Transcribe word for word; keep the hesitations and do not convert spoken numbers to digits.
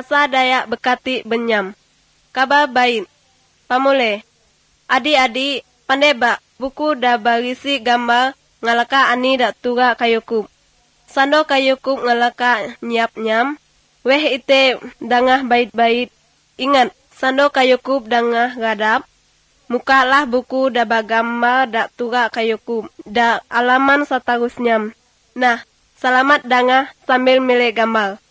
bahasa Dayak bekati benyam. Kaba baik. Pamule. Adi-adi pandeba buku da barisi gambar ngalaka ani da tura kayukup. Sando kayukup ngalaka nyap nyam. Weh ite dangah bait-bait. Ingat, sando kayukup dangah gadap. Mukalah buku da bagambar da tura kayukup. Da alaman seterusnya. Nah, selamat dangah sambil milih gambar.